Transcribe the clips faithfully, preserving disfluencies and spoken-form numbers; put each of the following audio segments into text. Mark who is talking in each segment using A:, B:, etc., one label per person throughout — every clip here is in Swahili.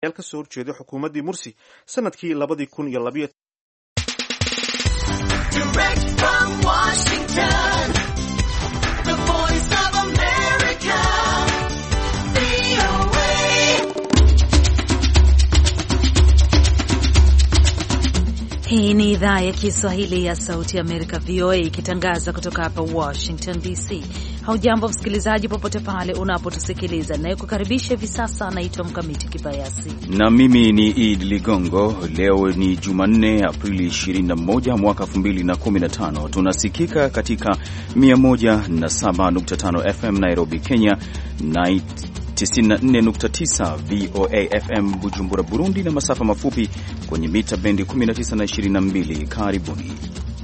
A: ka soo horjeeday xukuumaddii Mursi sanadkii labadii kun iyo labayo
B: Hii ni idhaa ya Kiswahili ya Sauti ya Amerika V O A ikitangaza kutoka hapa Washington D C. Haujambo msikilizaji popote pale unapotusikiliza. Naye kukaribisha hivi sasa anaitwa Mkamiti Kibayasi.
C: Na mimi ni Id Ligongo. Leo ni Jumanne, Aprili ishirini na moja mwaka elfu mbili na kumi na tano. Tunasikika katika mia moja na saba nukta tano F M Nairobi, Kenya, na tisini na nne nukta tisa V O A F M Bujumbura, Burundi, na masafa mafupi kwenye mita bendi kumi na tisa na ishirini na mbili. Karibuni.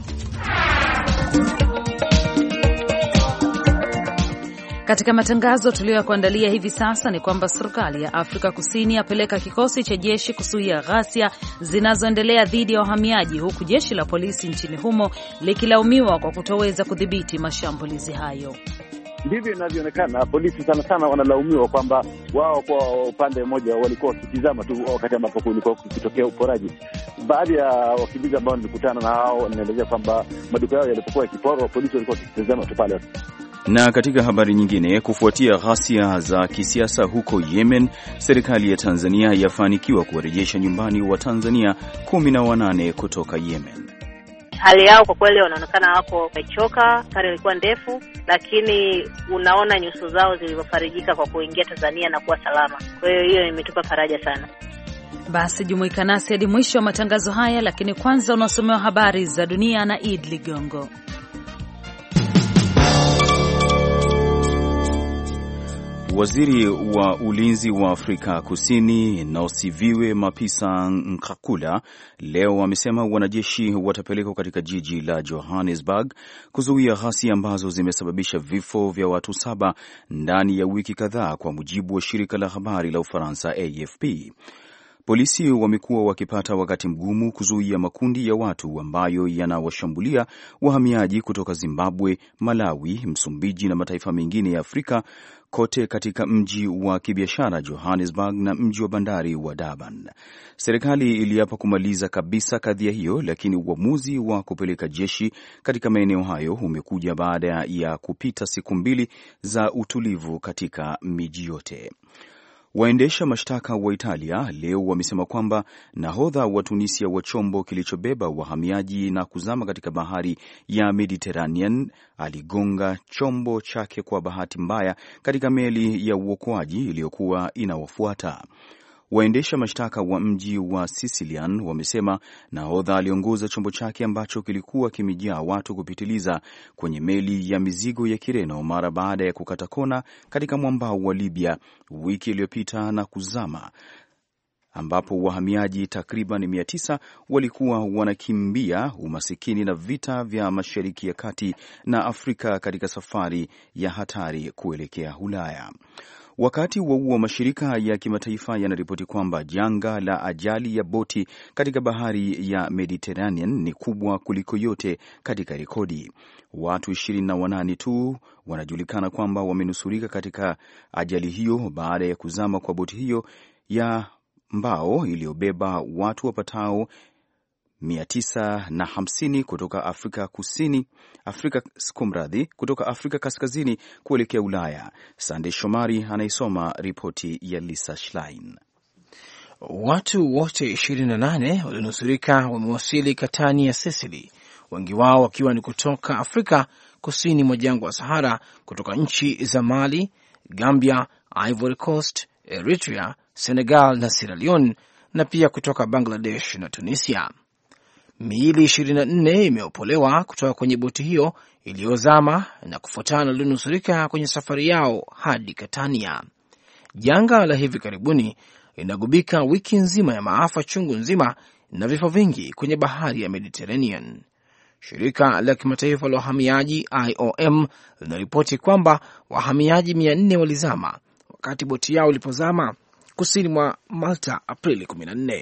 B: Katika matangazo tuliyokuandalia hivi sasa ni kwamba serikali ya Afrika Kusini yapeleka kikosi cha jeshi kuzuia ghasia zinazoendelea dhidi ya wahamiaji, huku jeshi la polisi nchini humo likilaumiwa kwa kutoweza kudhibiti mashambulizi hayo.
D: Ndivyo inavyoonekana. Polisi sana sana wanalaumiwa kwamba wao kwa upande mmoja walikuwa wakitizama tu wakati ambapo kulikuwa kukitokea uporaji. Baadhi ya wakimbizi ambao nilikutana na hao wanaelezea kwamba maduka yao yalipokuwa yakiporwa, polisi walikuwa wakitizama tu pale.
C: Na katika habari nyingine, kufuatia ghasia za kisiasa huko Yemen, serikali ya Tanzania yafanikiwa kuwarejesha nyumbani wa Tanzania kumi na wanane kutoka Yemen.
E: Hali yao kwa kweli wanaonekana wako wamechoka, safari ilikuwa ndefu, lakini unaona nyuso zao zilivyofarijika kwa kuingia Tanzania na kuwa salama. Kwa hiyo hiyo imetupa faraja sana.
B: Basi jumuika nasi hadi mwisho wa matangazo haya, lakini kwanza unasomewa habari za dunia na Id Ligongo.
C: Waziri wa ulinzi wa Afrika Kusini Nosiviwe Mapisa Nqakula leo amesema wanajeshi watapelekwa katika jiji la Johannesburg kuzuia ghasia ambazo zimesababisha vifo vya watu saba ndani ya wiki kadhaa, kwa mujibu wa shirika la habari la Ufaransa A F P. Polisi wamekuwa wakipata wakati mgumu kuzuia makundi ya watu ambayo yanawashambulia wahamiaji kutoka Zimbabwe, Malawi, Msumbiji na mataifa mengine ya Afrika kote katika mji wa kibiashara Johannesburg na mji wa bandari wa Durban. Serikali iliapa kumaliza kabisa kadhia hiyo, lakini uamuzi wa kupeleka jeshi katika maeneo hayo umekuja baada ya kupita siku mbili za utulivu katika miji yote. Waendesha mashtaka wa Italia leo wamesema kwamba nahodha wa Tunisia wa chombo kilichobeba wahamiaji na kuzama katika bahari ya Mediterranean aligonga chombo chake kwa bahati mbaya katika meli ya uokoaji iliyokuwa inawafuata. Waendesha mashtaka wa mji wa Sicilian wamesema nahodha aliongoza chombo chake ambacho kilikuwa kimejaa watu kupitiliza kwenye meli ya mizigo ya Kireno mara baada ya kukata kona katika mwambao wa Libya wiki iliyopita na kuzama, ambapo wahamiaji takriban mia tisa walikuwa wanakimbia umasikini na vita vya Mashariki ya Kati na Afrika katika safari ya hatari kuelekea Ulaya. Wakati wa huo, mashirika ya kimataifa yanaripoti kwamba janga la ajali ya boti katika bahari ya Mediterranean ni kubwa kuliko yote katika rekodi. Watu ishirini na wanane tu wanajulikana kwamba wamenusurika katika ajali hiyo baada ya kuzama kwa boti hiyo ya mbao iliyobeba watu wapatao mia tisa na hamsini kutoka Afrika Kusini, Afrika kumradhi, kutoka Afrika Kaskazini kuelekea Ulaya. Sande Shomari anaisoma ripoti ya Lisa Schlein.
F: Watu wote ishirini na nane walionusurika wamewasili Katani ya Sicily, wengi wao wakiwa ni kutoka Afrika Kusini mwa jangwa wa Sahara, kutoka nchi za Mali, Gambia, Ivory Coast, Eritrea, Senegal na Sierra Leone, na pia kutoka Bangladesh na Tunisia. Miili ishirini na nne imeopolewa kutoka kwenye boti hiyo iliyozama na kufuatana na walionusurika kwenye safari yao hadi Catania. Janga la hivi karibuni linagubika wiki nzima ya maafa chungu nzima na vifo vingi kwenye bahari ya Mediterranean. Shirika la kimataifa la wahamiaji I O M linaripoti kwamba wahamiaji mia nne walizama wakati boti yao ilipozama kusini mwa Malta Aprili kumi na nne.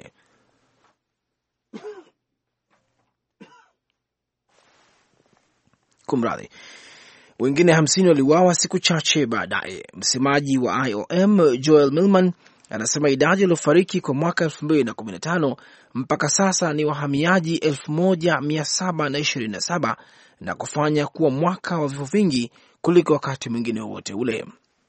F: Kumradhi. Wengine hamsini waliuawa siku chache baadaye. Msemaji wa I O M Joel Millman anasema idadi iliyofariki kwa mwaka elfu mbili na kumi na tano mpaka sasa ni wahamiaji elfu moja mia saba na ishirini na saba na kufanya kuwa mwaka wa vifo vingi kuliko wakati mwingine wowote ule.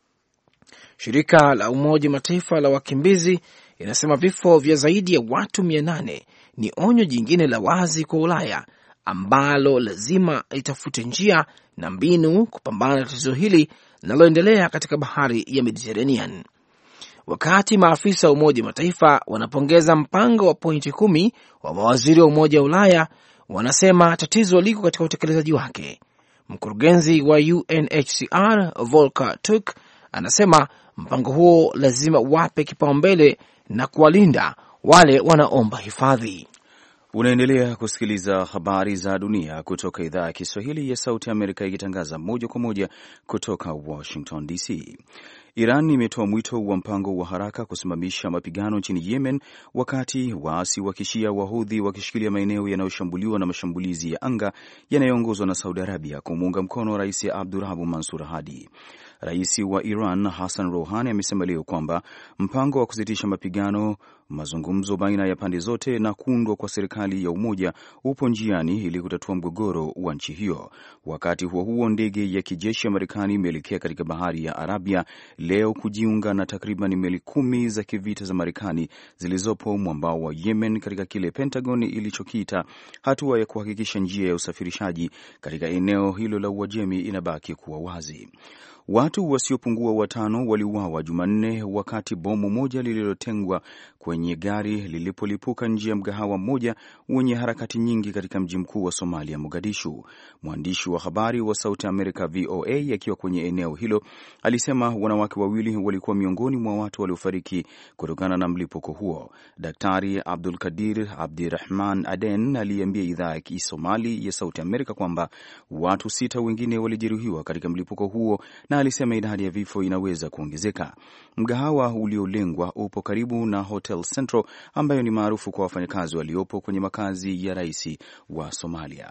F: Shirika la Umoja Mataifa la wakimbizi inasema vifo vya zaidi ya watu mia nane ni onyo jingine la wazi kwa Ulaya ambalo lazima litafute njia na mbinu kupambana na tatizo hili linaloendelea katika bahari ya Mediterranean. Wakati maafisa wa Umoja Mataifa wanapongeza mpango wa pointi kumi wa mawaziri wa Umoja wa Ulaya, wanasema tatizo liko katika utekelezaji wake. Mkurugenzi wa U N H C R Volker Turk anasema mpango huo lazima wape kipaumbele na kuwalinda wale wanaomba hifadhi.
C: Unaendelea kusikiliza habari za dunia kutoka idhaa ya Kiswahili ya Sauti ya Amerika ikitangaza moja kwa moja kutoka Washington D C. Iran imetoa mwito wa mpango wa haraka kusimamisha mapigano nchini Yemen wakati waasi wa Kishia Wahudhi wakishikilia maeneo yanayoshambuliwa na mashambulizi ya anga yanayoongozwa na Saudi Arabia kumuunga mkono Rais Abdurrahman Mansur Hadi. Rais wa Iran Hassan Rouhani amesema leo kwamba mpango wa kusitisha mapigano, mazungumzo baina ya pande zote na kuundwa kwa serikali ya umoja upo njiani ili kutatua mgogoro wa nchi hiyo. Wakati huo huo, ndege ya kijeshi ya Marekani imeelekea katika bahari ya Arabia leo kujiunga na takriban meli kumi za kivita za Marekani zilizopo mwambao wa Yemen katika kile Pentagon ilichokiita hatua ya kuhakikisha njia ya usafirishaji katika eneo hilo la Uajemi inabaki kuwa wazi. Watu wasiopungua watano waliuawa Jumanne wakati bomu moja lililotengwa kwenye gari lilipolipuka nje ya mgahawa mmoja wenye harakati nyingi katika mji mkuu wa Somalia, Mogadishu. Mwandishi wa habari wa Sauti Amerika V O A akiwa kwenye eneo hilo alisema wanawake wawili walikuwa miongoni mwa watu waliofariki kutokana na mlipuko huo. Daktari Abdul Kadir Abdirahman Aden aliambia idhaa ya Kisomali ya Sauti Amerika kwamba watu sita wengine walijeruhiwa katika mlipuko huo na alisema idadi ya vifo inaweza kuongezeka. Mgahawa uliolengwa upo karibu na Hotel Central ambayo ni maarufu kwa wafanyakazi waliopo kwenye makazi ya rais wa Somalia.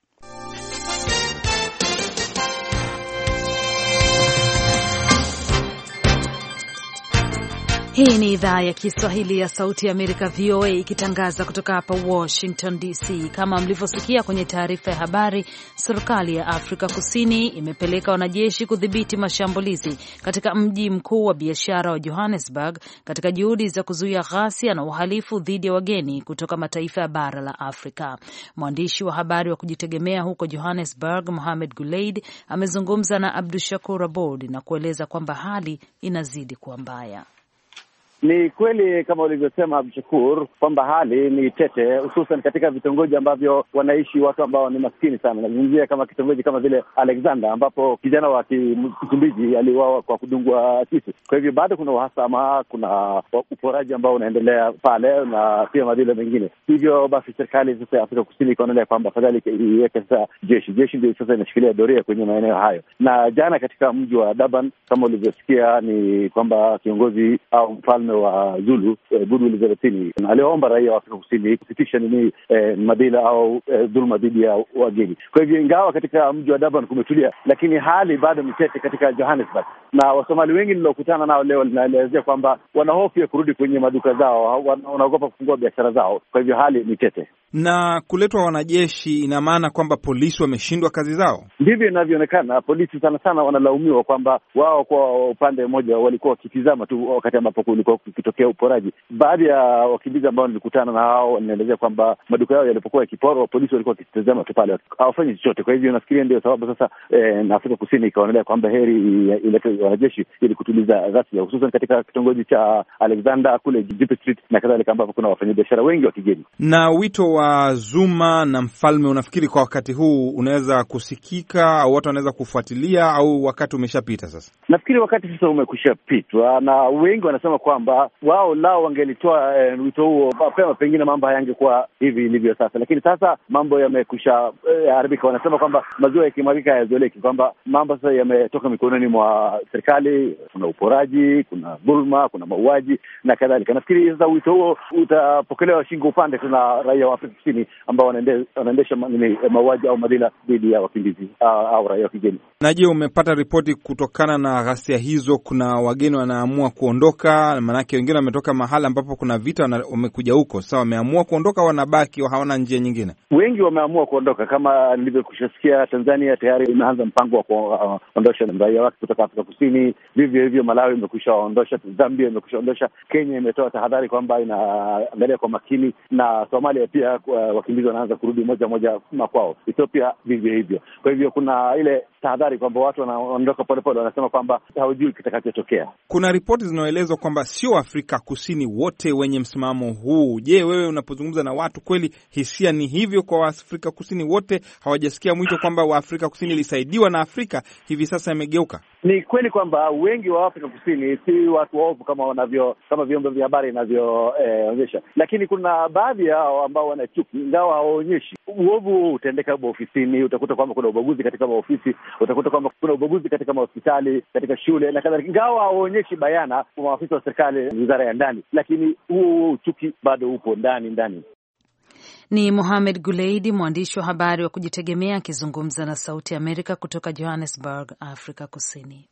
B: Hii ni idhaa ya Kiswahili ya Sauti ya Amerika V O A ikitangaza kutoka hapa Washington D C. Kama mlivyosikia kwenye taarifa ya habari, serikali ya Afrika Kusini imepeleka wanajeshi kudhibiti mashambulizi katika mji mkuu wa biashara wa Johannesburg katika juhudi za kuzuia ghasia na uhalifu dhidi ya wageni kutoka mataifa ya bara la Afrika. Mwandishi wa habari wa kujitegemea huko Johannesburg, Mohamed Guleid, amezungumza na Abdushakur Abod na kueleza kwamba hali inazidi kuwa mbaya.
D: Ni kweli kama ulivyosema Abdushakur kwamba hali ni tete, hususan katika vitongoji ambavyo wanaishi watu ambao ni maskini sana. Nazungumzia kama kitongoji kama vile Alexander ambapo kijana wa Msumbiji aliuawa kwa kudungwa kisu. Kwa hivyo bado kuna uhasama, kuna uporaji ambao unaendelea pale na pia madhila mengine. Hivyo basi serikali sasa ya Afrika Kusini ikaonelea kwamba afadhali iweke sasa jeshi. Jeshi ndio sasa inashikilia doria kwenye maeneo hayo. Na jana katika mji wa Durban kama ulivyosikia ni kwamba kiongozi au mfalme wa Zulu eh, Budu Elizabethini aliomba raia wa Afrika Kusini kusitisha nini eh, madhila au eh, dhuluma dhidi ya wageni. Kwa hivyo ingawa katika mji wa Durban kumetulia, lakini hali bado ni tete katika Johannesburg. Na Wasomali wengi nilokutana nao leo linaelezea kwamba wanahofia kurudi kwenye maduka zao, wanaogopa kufungua biashara zao. Kwa hivyo hali ni tete.
G: Na kuletwa wanajeshi ina maana kwamba polisi wameshindwa kazi zao? Ndivyo
D: inavyoonekana. Polisi sana sana wanalaumiwa kwamba wao kwa upande mmoja walikuwa wakitizama tu wakati ambapo kulikuwa kukitokea uporaji. Baadhi ya wakimbizi ambao nilikutana na hao wanaelezea kwamba maduka yao yalipokuwa yakiporwa, polisi walikuwa wakitizama tu pale, hawafanyi chochote. Kwa hivyo nafikiria ndio sababu sasa eh, na Afrika Kusini ikaonelea kwamba heri ilete wanajeshi ili kutuliza ghasia, hususan katika kitongoji cha Alexander kule Jeep Street na kadhalika ambapo kuna wafanyabiashara wengi wa kigeni.
G: Na wito wa Zuma na mfalme unafikiri kwa wakati huu unaweza kusikika au watu wanaweza kufuatilia au wakati umeshapita sasa?
D: Nafikiri wakati sasa umekushapitwa na wengi wanasema kwamba wao lao wangelitoa eh, wito huo mapema, pengine mambo hayangekuwa hivi ilivyo sasa. Lakini sasa mambo yamekusha eh, haribika. Wanasema kwamba maziwa yakimwagika hayazoeleki, kwamba mambo sasa yametoka mikononi mwa serikali. Kuna uporaji, kuna dhulma, kuna mauaji na kadhalika. Nafikiri sasa wito huo utapokelewa shingo upande, tuna raia wa Afrika Kusini ambao wanaendesha mauaji au madhila dhidi ya wakimbizi au raia wa kigeni.
G: Na je, umepata ripoti kutokana na ghasia hizo, kuna wageni wanaamua kuondoka? Maanake wengine wametoka mahali ambapo kuna vita, wamekuja huko, sasa wameamua kuondoka, wanabaki hawana njia nyingine?
D: Wengi wameamua kuondoka. Kama nilivyokushasikia, Tanzania tayari imeanza mpango wa kuondosha uh, raia wake kutoka Afrika Kusini. Vivyo hivyo Malawi imekwisha waondosha, Zambia imekwisha ondosha, Kenya imetoa tahadhari kwamba inaangalia kwa makini, na Somalia pia uh, wakimbizi wanaanza kurudi moja moja makwao. Ethiopia vivyo hivyo. Kwa hivyo kuna ile tahadhari kwamba watu wanaondoka polepole, wanasema kwamba hawajui kitakachotokea.
G: Kuna ripoti zinazoelezwa kwamba sio Afrika Kusini wote wenye msimamo huu. Je, wewe unapozungumza na watu, kweli hisia ni hivyo kwa Afrika Kusini wote? Hawajasikia mwito kwamba wa Afrika Kusini ilisaidiwa na Afrika, hivi sasa imegeuka?
D: Ni kweli kwamba wengi wa Afrika Kusini si watu waovu kama wanavyo kama vyombo vya habari vinavyoonyesha, eh, lakini kuna baadhi yao ambao wana chuki, ingawa hawaonyeshi. Uovu utendeka ofisini, utakuta kwamba kuna ubaguzi katika maofisi, utakuta kwamba kuna ubaguzi katika mahospitali, katika shule na kadhalika, ingawa hawaonyeshi bayana kwa maafisa wa serikali, wizara ya ndani, lakini huo chuki bado upo ndani ndani.
B: Ni Mohamed Guleidi, mwandishi wa habari wa kujitegemea, akizungumza na Sauti ya Amerika kutoka Johannesburg, Afrika Kusini.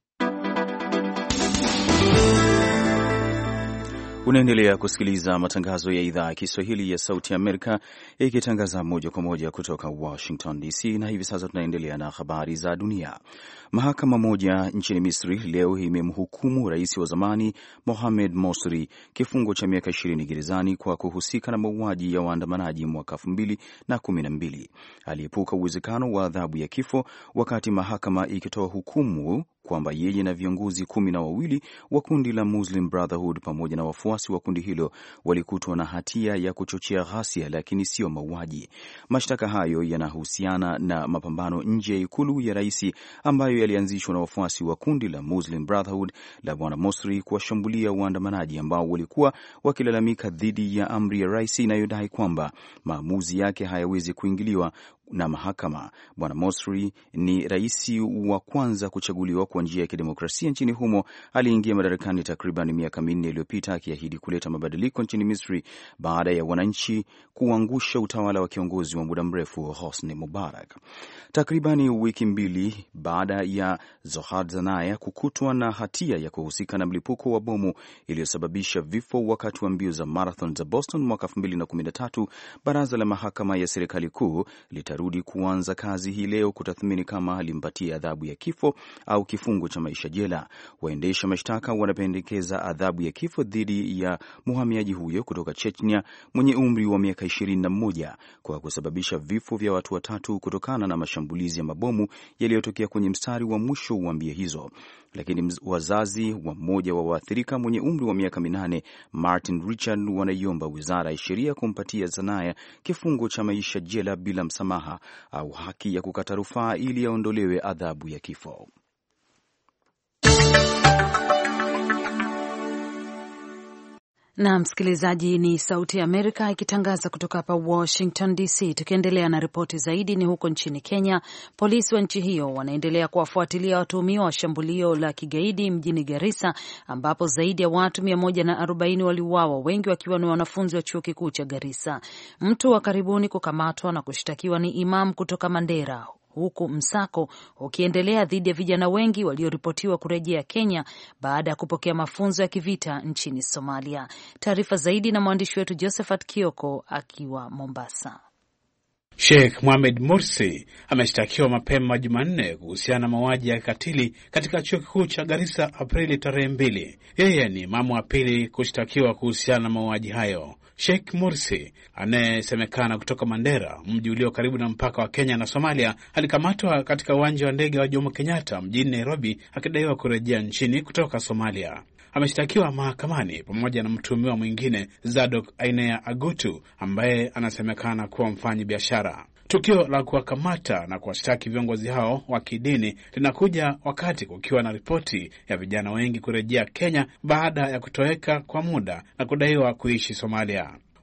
C: Unaendelea kusikiliza matangazo ya idhaa ya Kiswahili ya Sauti ya Amerika ikitangaza moja kwa moja kutoka Washington D C, na hivi sasa tunaendelea na habari za dunia. Mahakama moja nchini Misri leo imemhukumu rais wa zamani Mohamed Morsi kifungo cha miaka ishirini gerezani kwa kuhusika na mauaji ya waandamanaji mwaka elfu mbili na kumi na mbili. Aliepuka uwezekano wa adhabu ya kifo wakati mahakama ikitoa hukumu kwamba yeye na viongozi kumi na wawili wa kundi la Muslim Brotherhood pamoja na wafuasi wa kundi hilo walikutwa na hatia ya kuchochea ghasia, lakini sio mauaji. Mashtaka hayo yanahusiana na mapambano nje ya ikulu ya rais ambayo yalianzishwa na wafuasi wa kundi la Muslim Brotherhood la Bwana Morsi kuwashambulia waandamanaji ambao walikuwa wakilalamika dhidi ya amri ya rais inayodai kwamba maamuzi yake hayawezi kuingiliwa na mahakama. Bwana Morsi ni rais wa kwanza kuchaguliwa kwa njia ya kidemokrasia nchini humo. Aliingia madarakani takriban miaka minne iliyopita akiahidi kuleta mabadiliko nchini Misri baada ya wananchi kuangusha utawala wa kiongozi wa muda mrefu Hosni Mubarak. Takribani wiki mbili baada ya Zohar Zanaya kukutwa na hatia ya kuhusika na mlipuko wa bomu iliyosababisha vifo wakati wa mbio za marathon za Boston mwaka elfu mbili na kumi na tatu, baraza la mahakama ya serikali kuu litarudi kuanza kazi hii leo kutathmini kama alimpatia adhabu ya kifo au kifungo cha maisha jela. Waendesha mashtaka wanapendekeza adhabu ya kifo dhidi ya mhamiaji huyo kutoka Chechnya mwenye umri wa miaka ishirini na moja kwa kusababisha vifo vya watu watatu kutokana na mashambulizi ya mabomu yaliyotokea kwenye mstari wa mwisho wa mbio hizo. Lakini wazazi wa mmoja wa waathirika mwenye umri wa miaka minane, Martin Richard, wanaiomba wizara ya sheria kumpatia Zanaya kifungo cha maisha jela bila msamaha au haki ya kukata rufaa ili aondolewe adhabu ya kifo.
B: Na msikilizaji, ni Sauti ya Amerika ikitangaza kutoka hapa Washington D C. Tukiendelea na ripoti zaidi, ni huko nchini Kenya. Polisi wa nchi hiyo wanaendelea kuwafuatilia watuhumiwa wa shambulio la kigaidi mjini Garissa, ambapo zaidi ya watu mia moja na arobaini waliuawa, wengi wakiwa ni wanafunzi wa chuo kikuu cha Garissa. Mtu wa karibuni kukamatwa na kushtakiwa ni imam kutoka Mandera, huku msako ukiendelea dhidi ya vijana wengi walioripotiwa kurejea Kenya baada ya kupokea mafunzo ya kivita nchini Somalia. Taarifa zaidi na mwandishi wetu Josephat Kioko akiwa Mombasa.
H: Sheikh Mohamed Morsi ameshtakiwa mapema Jumanne kuhusiana na mauaji ya katili katika chuo kikuu cha Garissa Aprili tarehe mbili. Yeye ni imamu wa pili kushtakiwa kuhusiana na mauaji hayo. Sheikh Morsi anayesemekana kutoka Mandera, mji ulio karibu na mpaka wa Kenya na Somalia, alikamatwa katika uwanja wa ndege wa Jomo Kenyatta mjini Nairobi akidaiwa kurejea nchini kutoka Somalia. Ameshtakiwa mahakamani pamoja na mtuhumiwa mwingine Zadok Ainea Agutu ambaye anasemekana kuwa mfanyi biashara. Tukio la kuwakamata na kuwashtaki viongozi hao wa kidini linakuja wakati kukiwa na ripoti ya vijana wengi kurejea Kenya baada ya kutoweka kwa muda na kudaiwa kuishi Somalia.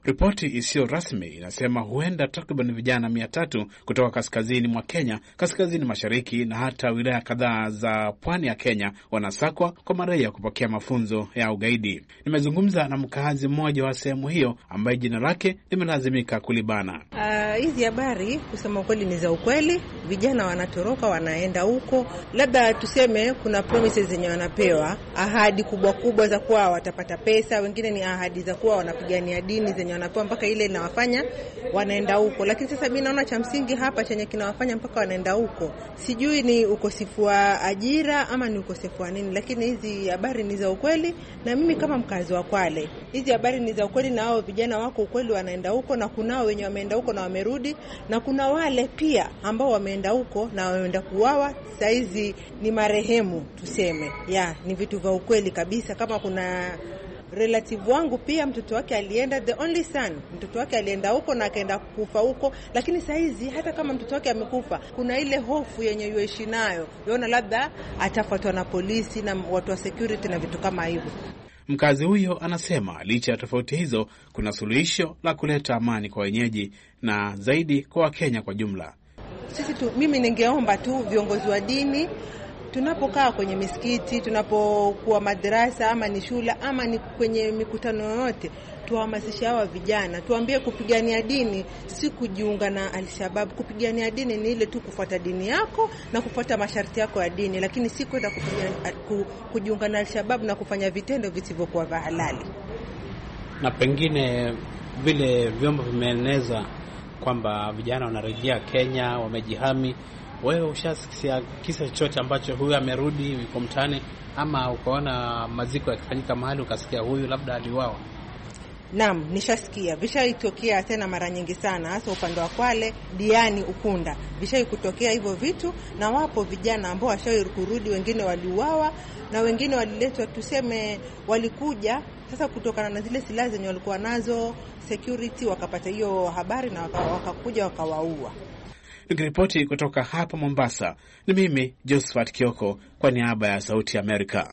H: Ripoti isiyo rasmi inasema huenda takriban vijana mia tatu kutoka kaskazini mwa Kenya, kaskazini mashariki na hata wilaya kadhaa za pwani ya Kenya wanasakwa kwa madai ya kupokea mafunzo ya ugaidi. Nimezungumza na mkazi mmoja wa sehemu hiyo ambaye jina lake limelazimika kulibana.
I: Uh, hizi habari kusema ukweli ni za ukweli. Vijana wanatoroka wanaenda huko, labda tuseme kuna promises zenye wanapewa, ahadi kubwa kubwa za kuwa watapata pesa, wengine ni ahadi za kuwa wanapigania dini zenye wanapewa mpaka ile inawafanya wanaenda huko. Lakini sasa mimi naona cha msingi hapa chenye kinawafanya mpaka wanaenda huko, sijui ni ukosefu wa ajira ama ni ukosefu wa nini, lakini hizi habari ni za ukweli. Na mimi kama mkazi wa Kwale, hizi habari ni za ukweli, na hao vijana wako ukweli wanaenda huko, na kunao wenye wameenda huko na wamerudi, na kuna wale pia ambao wameenda huko na wameenda kuuawa, saizi ni marehemu tuseme. Ya, ni vitu vya ukweli kabisa. Kama kuna relative wangu pia mtoto wake alienda, the only son, mtoto wake alienda huko na akaenda kufa huko, lakini saizi hata kama mtoto wake amekufa, kuna ile hofu yenye yuishi nayo, yona labda atafuatwa na polisi na watu wa security na vitu kama hivyo.
H: Mkazi huyo anasema licha ya tofauti hizo kuna suluhisho la kuleta amani kwa wenyeji na zaidi kwa Wakenya kwa jumla.
I: Sisi tu, mimi ningeomba tu viongozi wa dini, tunapokaa kwenye misikiti, tunapokuwa madrasa ama ni shule ama ni kwenye mikutano yote, tuhamasishe hawa vijana, tuambie kupigania dini si kujiunga na Al-Shabaab. Kupigania dini ni ile tu kufuata dini yako na kufuata masharti yako ya dini, lakini si kwenda kujiunga na Al-Shabaab na kufanya vitendo visivyokuwa vya halali.
J: Na pengine vile vyombo vimeeneza kwamba vijana wanarejea Kenya wamejihami, wewe ushasikia kisa chochote ambacho huyu amerudi yuko mtaani, ama ukaona maziko yakifanyika mahali ukasikia huyu labda aliuawa?
I: Naam, nishasikia. Vishaitokea tena mara nyingi sana, hasa upande wa Kwale, Diani, Ukunda. Vishaikutokea hivyo vitu, na wapo vijana ambao washawahi kurudi, wengine waliuawa na wengine waliletwa, tuseme walikuja sasa kutokana na zile silaha zenye walikuwa nazo, security wakapata hiyo habari na wakakuja wakawaua.
H: Nikiripoti kutoka hapa Mombasa, ni mimi Josephat Kioko kwa niaba ya Sauti ya Amerika.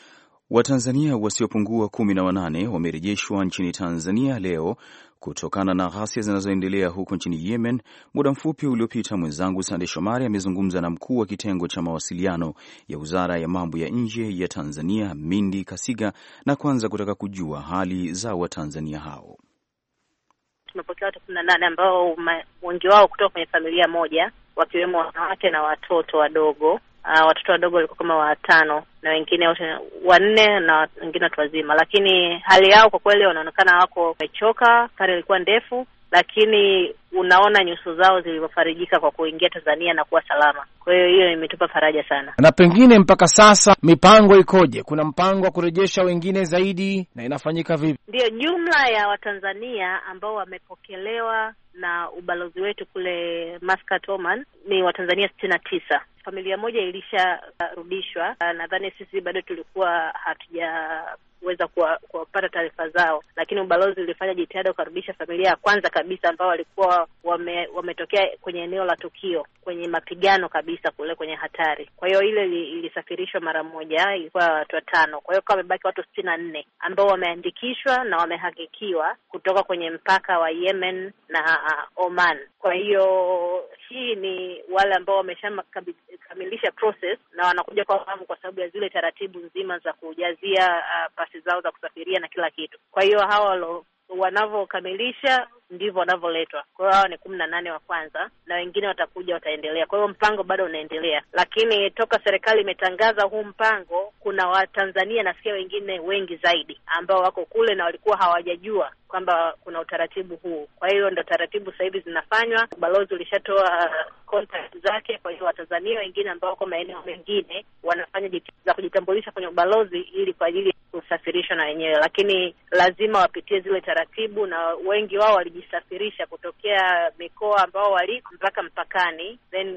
C: Watanzania wasiopungua kumi na wanane wamerejeshwa nchini Tanzania leo kutokana na ghasia zinazoendelea huko nchini Yemen. Muda mfupi uliopita, mwenzangu Sande Shomari amezungumza na mkuu wa kitengo cha mawasiliano ya Wizara ya Mambo ya Nje ya Tanzania, Mindi Kasiga, na kwanza kutaka kujua hali za Watanzania hao.
E: Tumepokea watu kumi na nane ambao wengi wao kutoka kwenye familia moja, wakiwemo wanawake na watoto wadogo. Uh, watoto wadogo walikuwa kama watano na wengine wote wanne na wengine watu wazima, lakini hali yao kwa kweli wanaonekana wako wamechoka. Kari ilikuwa ndefu, lakini unaona nyuso zao zilivyofarijika kwa kuingia Tanzania na kuwa salama. Kwa hiyo hiyo imetupa faraja sana.
F: Na pengine mpaka sasa mipango ikoje? Kuna mpango wa kurejesha wengine zaidi na inafanyika vipi?
E: Ndio, jumla ya Watanzania ambao wamepokelewa na ubalozi wetu kule Muscat, Oman ni Watanzania sitini na tisa. Familia moja ilisharudishwa. Nadhani sisi bado tulikuwa hatujaweza kuwapata taarifa zao, lakini ubalozi ulifanya jitihada ukarudisha familia ya kwanza kabisa ambao walikuwa wame, wametokea kwenye eneo la tukio, kwenye mapigano kabisa kule kwenye hatari. Kwa hiyo ile ilisafirishwa mara moja, ilikuwa watu watano. Kwa hiyo kwa wamebaki watu sitini na nne ambao wameandikishwa na wamehakikiwa kutoka kwenye mpaka wa Yemen na uh, Oman. Kwa hiyo hii ni wale ambao wameshamkamilisha process na wanakuja kwa awamu kwa sababu ya zile taratibu nzima za kujazia uh, pasi zao za kusafiria na kila kitu. Kwa hiyo hawa wanavokamilisha ndivyo wanavoletwa. Kwa hiyo hao ni kumi na nane wa kwanza na wengine watakuja wataendelea. Kwa hiyo mpango bado unaendelea. Lakini toka serikali imetangaza huu mpango, kuna Watanzania nasikia wengine wengi zaidi ambao wako kule na walikuwa hawajajua kwamba kuna utaratibu huu. Kwa hiyo ndio taratibu sasa hivi zinafanywa. Balozi ulishatoa contact zake. Kwa hiyo Watanzania wengine ambao wako maeneo mengine wanafanya jitihada za kujitambulisha kwenye ubalozi ili kwa ajili ya kusafirishwa na wenyewe, lakini lazima wapitie zile taratibu, na wengi wao walijisafirisha kutokea mikoa ambao waliko mpaka mpakani, then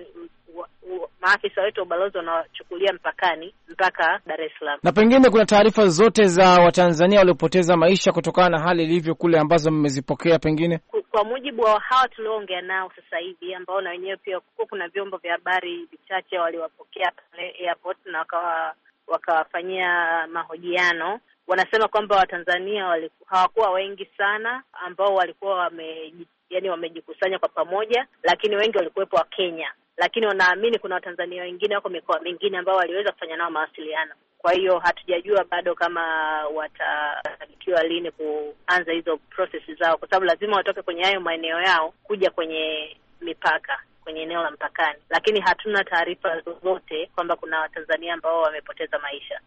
E: maafisa wetu ubalozi wanachukulia mpakani mpaka Dar es Salaam.
F: Na pengine kuna taarifa zote za Watanzania waliopoteza maisha kutokana na hali ilivyo kule ambazo mmezipokea pengine?
E: Kwa mujibu wa hawa tulioongea nao sasa hivi, ambao na wenyewe pia kuna vyombo vya habari vichache waliwapokea pale airport na wakawa wakawafanyia mahojiano, wanasema kwamba Watanzania hawakuwa wengi sana ambao walikuwa wame yani wamejikusanya kwa pamoja, lakini wengi walikuwepo wa Kenya. Lakini wanaamini kuna Watanzania wengine wako mikoa mingine ambao waliweza kufanya nao mawasiliano. Kwa hiyo hatujajua bado kama watafanikiwa lini kuanza hizo processes zao, kwa sababu lazima watoke kwenye hayo maeneo yao kuja kwenye mipaka, kwenye eneo la mpakani. Lakini hatuna taarifa zozote kwamba kuna Watanzania ambao wamepoteza maisha.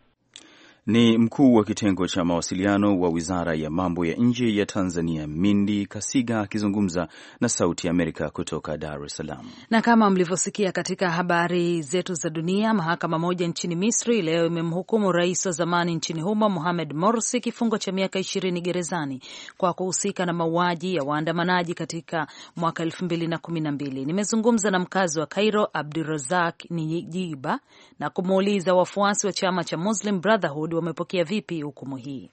C: Ni mkuu wa kitengo cha mawasiliano wa Wizara ya Mambo ya Nje ya Tanzania, Mindi Kasiga, akizungumza na Sauti ya Amerika kutoka Dar es Salaam.
B: Na kama mlivyosikia katika habari zetu za dunia, mahakama moja nchini Misri leo imemhukumu rais wa zamani nchini humo Mohamed Morsi kifungo cha miaka ishirini gerezani kwa kuhusika na mauaji ya waandamanaji katika mwaka elfu mbili na kumi na mbili. Nimezungumza na mkazi wa Cairo Abdurazak Nijiba na kumuuliza wafuasi wa chama cha Muslim Brotherhood wamepokea vipi hukumu hii.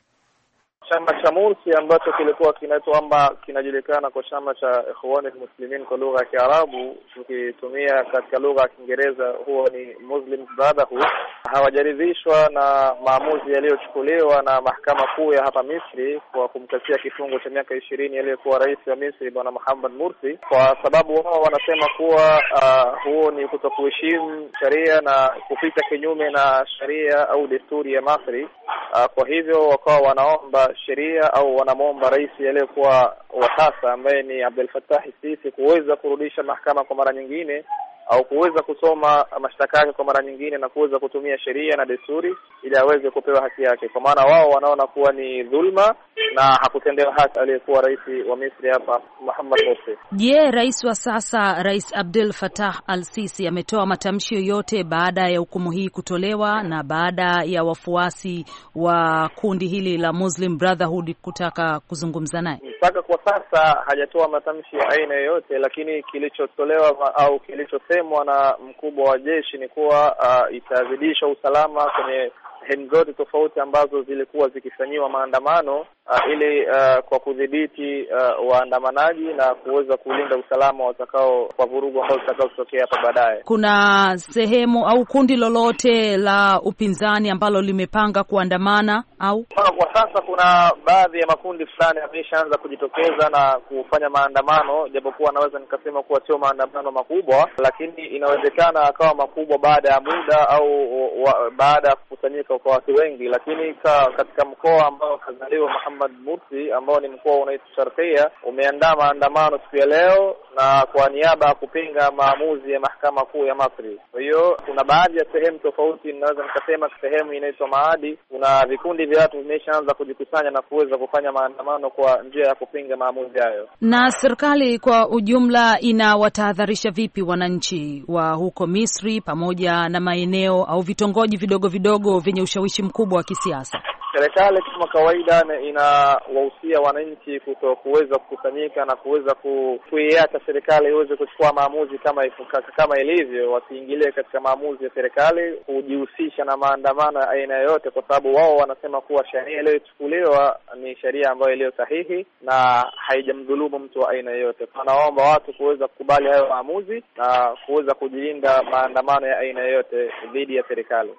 K: Chama cha Morsi ambacho kilikuwa kinaitwa ama kinajulikana kwa chama cha Ikhwan al-Muslimin kwa lugha ya Kiarabu, tukitumia katika lugha ya Kiingereza huwa ni Muslim Brotherhood, hawajaridhishwa na maamuzi yaliyochukuliwa na mahakama kuu ya hapa Misri kwa kumkatia kifungo cha miaka ishirini aliyekuwa rais wa Misri Bwana Mohamed Morsi, kwa sababu wao wanasema kuwa uh, huo ni kutokuheshimu sharia na kupita kinyume na sharia au desturi ya Misri. Uh, kwa hivyo wakawa wanaomba sheria au wanamwomba rais aliyekuwa wa sasa ambaye ni Abdel Fattah Sisi kuweza kurudisha mahakama kwa mara nyingine au kuweza kusoma mashtaka yake kwa mara nyingine na kuweza kutumia sheria na desturi ili aweze kupewa haki yake, kwa maana wao wanaona kuwa ni dhulma na hakutendewa haki aliyekuwa rais wa Misri hapa Mohamed Morsi.
B: Je, rais wa sasa Rais Abdel Fattah al-Sisi ametoa matamshi yoyote baada ya hukumu hii kutolewa na baada ya wafuasi wa kundi hili la Muslim Brotherhood kutaka kuzungumza naye?
K: Mpaka kwa sasa hajatoa matamshi ya aina yoyote, lakini kilichotolewa au kilichosemwa na mkubwa wa jeshi ni kuwa uh, itazidisha usalama kwenye sehemu zote tofauti ambazo zilikuwa zikifanyiwa maandamano uh, ili uh, kwa kudhibiti uh, waandamanaji na kuweza kulinda usalama watakao kwa vurugu ambao zitakao kutokea hapa baadaye.
B: Kuna sehemu au kundi lolote la upinzani ambalo limepanga kuandamana au?
K: Kwa sasa kuna baadhi ya makundi fulani yameshaanza kujitokeza na kufanya maandamano, japokuwa naweza nikasema kuwa sio maandamano makubwa, lakini inawezekana akawa makubwa baada ya muda au wa, baada ya kukusanyika kwa watu wengi. Lakini ka, katika mkoa ambao kazaliwa Mohamed Morsi ambao ni mkoa unaitwa Sharqia, umeandaa maandamano siku ya leo na kwa niaba ya kupinga maamuzi ya mahakama kuu ya Misri. Kwa hiyo kuna baadhi ya sehemu tofauti, ninaweza nikasema sehemu inaitwa Maadi, kuna vikundi vya watu vimeshaanza kujikusanya na kuweza kufanya maandamano kwa njia ya kupinga maamuzi hayo.
B: Na serikali kwa ujumla inawatahadharisha vipi wananchi wa huko Misri pamoja na maeneo au vitongoji vidogo vidogo vyenye ushawishi mkubwa wa kisiasa?
K: Serikali kama kawaida inawahusia wananchi kuto kuweza kukusanyika na kuweza kuiacha serikali iweze kuchukua maamuzi kama kama ilivyo, wasiingilie katika maamuzi ya serikali, kujihusisha na maandamano ya aina yoyote, kwa sababu wao wanasema kuwa sheria iliyochukuliwa ni sheria ambayo iliyo sahihi na haijamdhulumu mtu wa aina yoyote. Tunaomba watu kuweza kukubali hayo maamuzi na kuweza kujilinda maandamano ya aina yoyote dhidi ya serikali.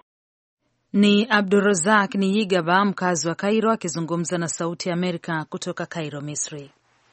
B: Ni Abdurazak Niyigaba, mkazi wa Cairo, akizungumza na Sauti ya Amerika kutoka Cairo, Misri.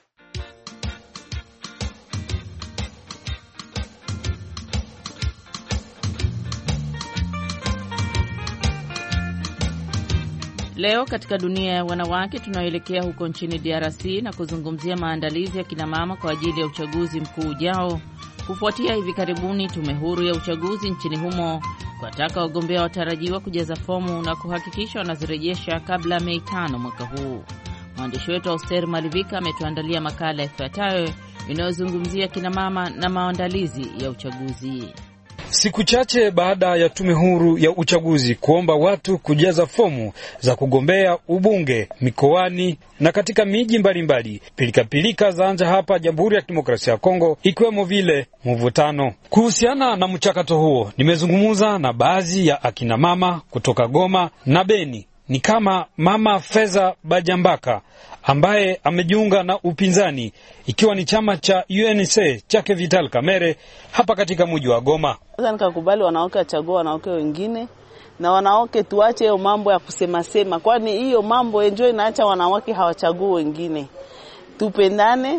L: Leo katika dunia ya wanawake tunaelekea huko nchini D R C na kuzungumzia maandalizi ya kina mama kwa ajili ya uchaguzi mkuu ujao, kufuatia hivi karibuni tume huru ya uchaguzi nchini humo kuwataka wagombea watarajiwa kujaza fomu na kuhakikisha wanazirejesha kabla Mei tano mwaka huu. Mwandishi wetu Auster Malivika ametuandalia makala ifuatayo inayozungumzia kina mama na maandalizi ya uchaguzi.
M: Siku chache baada ya tume huru ya uchaguzi kuomba watu kujaza fomu za kugombea ubunge mikoani na katika miji mbalimbali, pilikapilika zaanza hapa Jamhuri ya Kidemokrasia ya Kongo, ikiwemo vile mvutano. Kuhusiana na mchakato huo, nimezungumza na baadhi ya akina mama kutoka Goma na Beni. Ni kama Mama Feza Bajambaka ambaye amejiunga na upinzani ikiwa ni chama cha U N C chake Vital Kamerhe hapa katika mji wa Goma.
N: Sasa nikakubali wanawake wachagua wanawake wengine Na wanawake tuache hiyo mambo ya kusema sema, kwani hiyo mambo enjoy inaacha wanawake hawachagui wengine. Tupendane,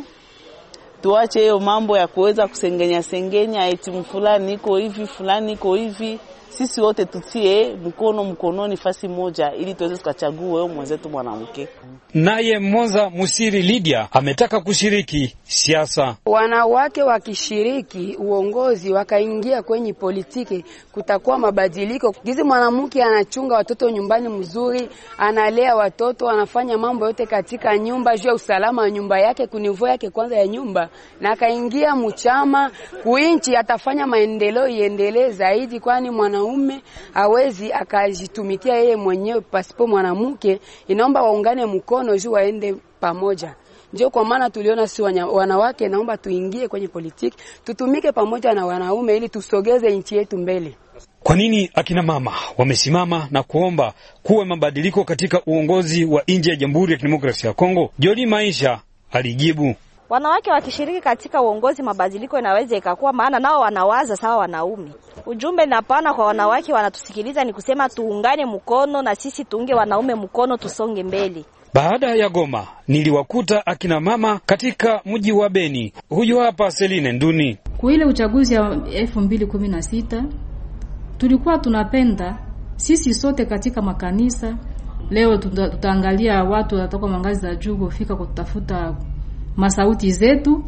N: tuache hiyo mambo ya kuweza kusengenya sengenya eti fulani iko hivi fulani iko hivi. Sisi wote tutie mkono mkononi fasi moja ili tuweze kuchagua wewe mwenzetu mwanamke.
M: Naye Mmoza Musiri Lydia ametaka kushiriki siasa.
O: Wanawake wakishiriki uongozi wakaingia kwenye politiki kutakuwa mabadiliko. Gizi mwanamke anachunga watoto nyumbani mzuri, analea watoto, anafanya mambo yote katika nyumba, juu ya usalama wa nyumba yake, kunivo yake kwanza ya nyumba, na akaingia mchama kuinchi, atafanya maendeleo iendelee zaidi, kwani mwanaume hawezi akajitumikia yeye mwenyewe pasipo mwanamke. Inaomba waungane mkono juu waende pamoja. Ndio kwa maana tuliona si wanawake naomba tuingie kwenye politiki, tutumike pamoja na wanaume ili tusogeze nchi yetu mbele.
M: Kwa nini akina mama wamesimama na kuomba kuwe mabadiliko katika uongozi wa nje ya Jamhuri ya Kidemokrasia ya Kongo? Joli Maisha alijibu,
P: wanawake wakishiriki katika uongozi mabadiliko inaweza ikakuwa, maana nao wanawaza sawa wanaume. Ujumbe napana kwa wanawake wanatusikiliza ni kusema tuungane mkono na sisi tuunge wanaume mkono, tusonge mbele.
M: Baada ya Goma niliwakuta akina mama katika mji wa Beni. Huyu hapa Celine Nduni.
Q: Kwa ile uchaguzi ya elfu mbili kumi na sita tulikuwa tunapenda sisi sote katika makanisa. Leo tutaangalia watu watatoka mangazi za juu kufika kutafuta masauti zetu,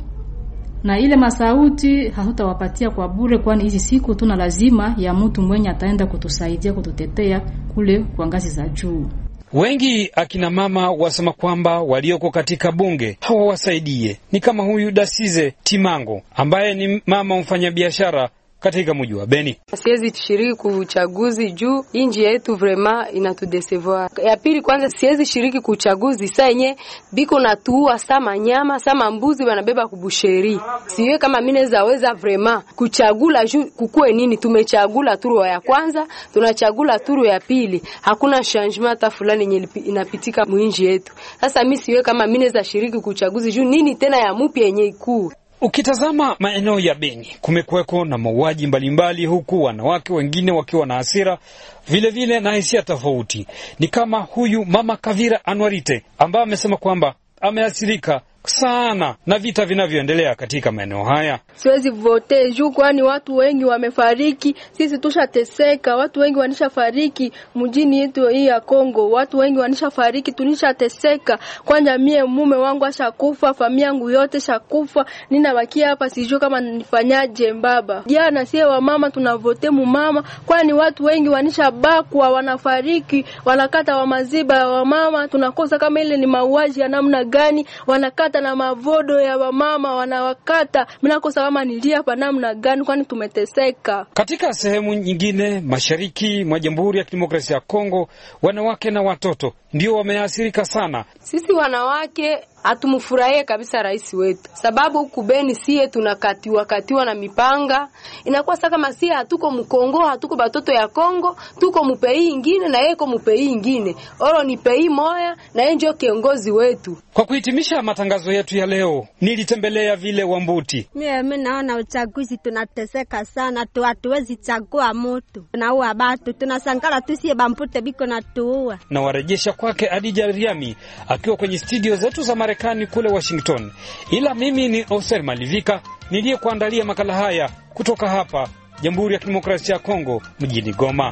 Q: na ile masauti hatutawapatia kwa bure, kwani hizi siku tuna lazima ya mtu mwenye ataenda kutusaidia kututetea kule kwa ngazi za juu.
M: Wengi akina mama wasema kwamba walioko katika bunge hawawasaidie. Ni kama huyu Dasize Timango ambaye ni mama mfanyabiashara katika mji wa Beni.
O: Siwezi shiriki kuchaguzi juu inji yetu vraiment inatudecevoir. Ya pili, kwanza siwezi shiriki kuchaguzi saa yenye biko na tuua sama nyama sama mbuzi wanabeba kubusheri. Siwe kama mimi naweza weza vraiment kuchagula juu kukue nini. Tumechagula turu ya kwanza, tunachagula turu ya pili, hakuna changement hata fulani yenye inapitika mwinji yetu. Sasa mimi siwe kama mimi naweza shiriki kuchaguzi juu nini tena ya mpya yenye ikuu.
M: Ukitazama maeneo ya Beni kumekuweko na mauaji mbalimbali, huku wanawake wengine wakiwa na hasira vile vile na hisia tofauti. Ni kama huyu mama Kavira Anwarite ambaye amesema kwamba ameathirika sana na vita vinavyoendelea katika maeneo haya.
R: Siwezi vote juu kwani watu wengi wamefariki, sisi tushateseka, watu wengi wanishafariki mjini yetu hii ya Kongo, watu wengi wanishafariki, tunishateseka. Kwanja mie mume wangu ashakufa, familia yangu yote shakufa, ninabakia hapa sijui kama nifanyaje baba. Jana sie wa mama tunavote mu mama, kwani watu wengi wanishabakwa, wanafariki, wanakata wa maziba wa mama, tunakosa kama ile ni mauaji ya namna gani, wanakata na mavodo ya wamama wanawakata. Minakosa kama nilia hapa namna gani, kwani tumeteseka.
M: Katika sehemu nyingine mashariki mwa Jamhuri ya Kidemokrasia ya Kongo, wanawake na watoto ndio wameathirika sana.
O: Sisi wanawake hatumfurahie kabisa rais wetu, sababu huku Beni sie tunakatiwa katiwa na mipanga. Inakuwa sasa kama sie hatuko mkongo, hatuko batoto ya Kongo, tuko mpei ingine na yeye ko mpei ingine. Oro ni pei moya na yeye ndio kiongozi wetu.
M: Kwa kuhitimisha matangazo yetu ya leo, nilitembelea vile Wambuti.
S: Mimi naona uchaguzi tunateseka sana, tu hatuwezi chagua mtu. Tunaua watu, tunasangala tusie bampute biko na tuua.
M: Na warejesha kwake Adija Riami akiwa kwenye studio zetu za Marekani kule Washington. Ila mimi ni Oser Malivika niliyekuandalia makala haya kutoka hapa Jamhuri ya Kidemokrasia ya Kongo mjini Goma.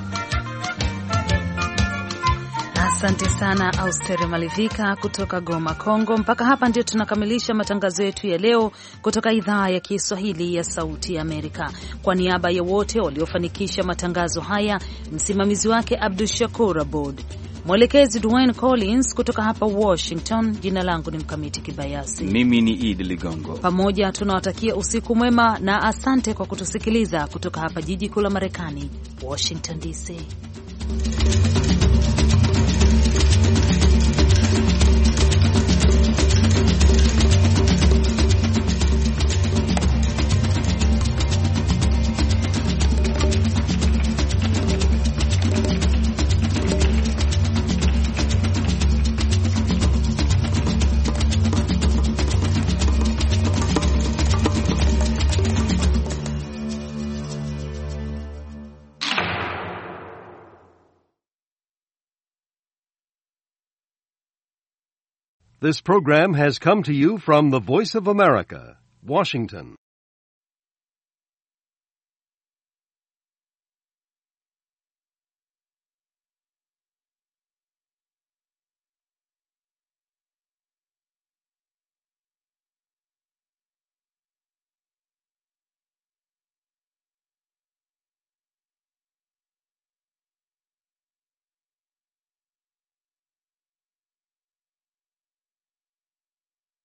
B: Asante sana Austere Malivika kutoka Goma, Kongo. Mpaka hapa ndio tunakamilisha matangazo yetu ya leo kutoka idhaa ya Kiswahili ya Sauti ya Amerika. Kwa niaba ya wote waliofanikisha matangazo haya, msimamizi wake Abdul Shakur Abud, mwelekezi Dwayne Collins kutoka hapa Washington. Jina langu ni Mkamiti Kibayasi.
C: Mimi ni Idi Ligongo.
B: Pamoja tunawatakia usiku mwema na asante kwa kutusikiliza kutoka hapa jiji kuu la Marekani, Washington D C.
T: This program has come to you from the Voice of America, Washington.